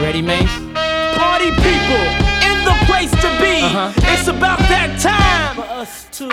ready, Mace? Party people in the place to be. It's about that time for us to.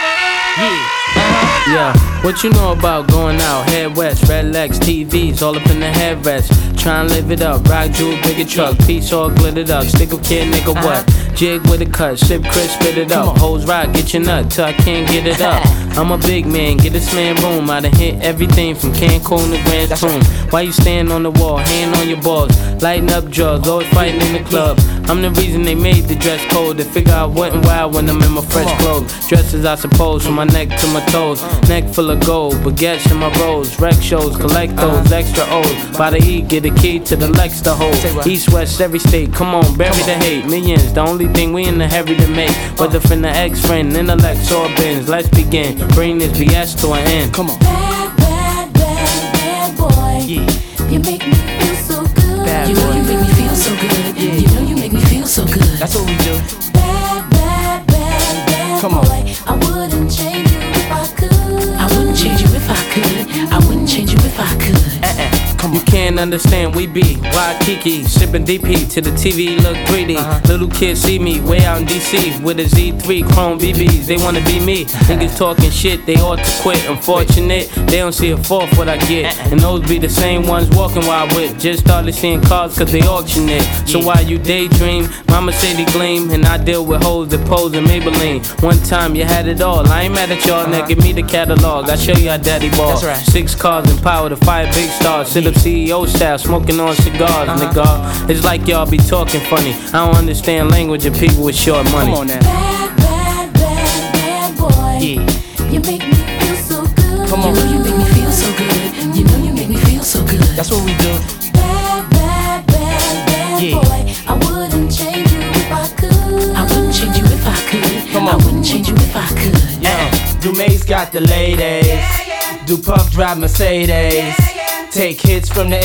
Yeah, what you know about going out? Head west, red legs, TVs, all up in the headrest. Try and live it up, rock jewel, bigger truck, piece all glittered up. Stick a kid, nigga, what? Jig with a cut, sip crisp, spit it up. Hoes rock, get your nut till I can't get it up. I'm a big man, get this man room. I done hit everything from Cancun to Grand Tune. Why you stand on the wall, hand on your balls, lighting up drugs, always fighting in the club. I'm the reason they made the dress code. They figure I wasn't wild when I'm in my fresh clothes. Dresses I suppose, from my neck to my toes. Neck full of gold, baguettes in my rolls. Rec shows, collect those extra O's. By the E, get a key to the Lex to hold. East, west, every state, come on, bury the hate. Millions, the only thing we in the heavy to make. Whether from the ex-friend, intellect, or bins. Let's begin, bring this BS to an end. Come on. Bad, bad, bad, bad boy. You make me feel so good. Bad you know boy. you make me feel so good. You know you make me feel so good. That's what we do. Bad, bad, bad, bad Come on. boy. I wouldn't change you if I could. I wouldn't change you if I could. I wouldn't change you if I could. You can't understand, we be Waikiki, sipping DP to the TV look 3D. Little kids see me way out in DC with a Z3 chrome BBs. They wanna be me. Niggas talking shit, they ought to quit. Unfortunate, they don't see a fourth what I get. And those be the same ones walking while I whip. Just started seeing cars cause they auction it. So while you daydream, mama say they gleam. And I deal with hoes that pose in Maybelline. One time you had it all, I ain't mad at y'all. Now give me the catalog, I show you how daddy ball. 6 cars and power to 5 big stars. Sit up CEO style, smoking on cigars, nigga. It's like y'all be talking funny. I don't understand language of people with short money. Come on now. Bad, bad, bad, bad boy. You make me feel so good. Come on. You know you make me feel so good. You know you make me feel so good. That's what we do. Bad, bad, bad, bad boy. I wouldn't change you if I could. I wouldn't change you if I could. Come on. I wouldn't change you if I could. Dumaze got the ladies. Do Puff drive Mercedes. Take hits from the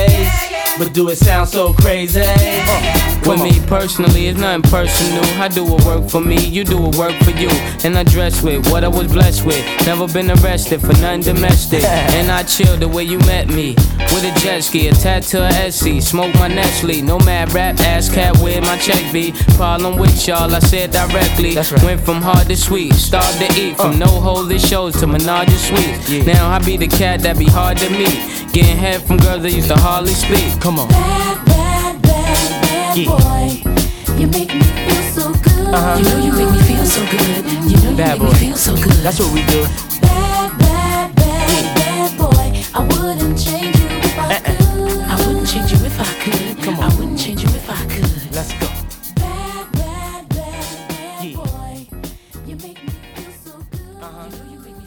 80s, but do it sound so crazy? With me personally, it's nothing personal. I do what work for me, you do what work for you. And I dress with what I was blessed with. Never been arrested for nothing domestic. And I chill the way you met me. With a jet ski, a tattoo of Essie. Smoke my Nestle, no mad rap, ass cat where my check be. Problem with y'all, I said directly. Went from hard to sweet, start to eat. From no holy shows to menage a suite. Now I be the cat that be hard to meet. Getting head from girls that used to hardly speak. Come on. Bad, bad, bad, bad boy. You make me feel so good. You know you make me feel so good. You know you make me feel so good. That's what we do. Bad, bad, bad, bad boy. I wouldn't change you if I could. I wouldn't change you if I could. Come on. I wouldn't change you if I could. Let's go. Bad, bad, bad, bad boy. You make me feel so good. You know you make me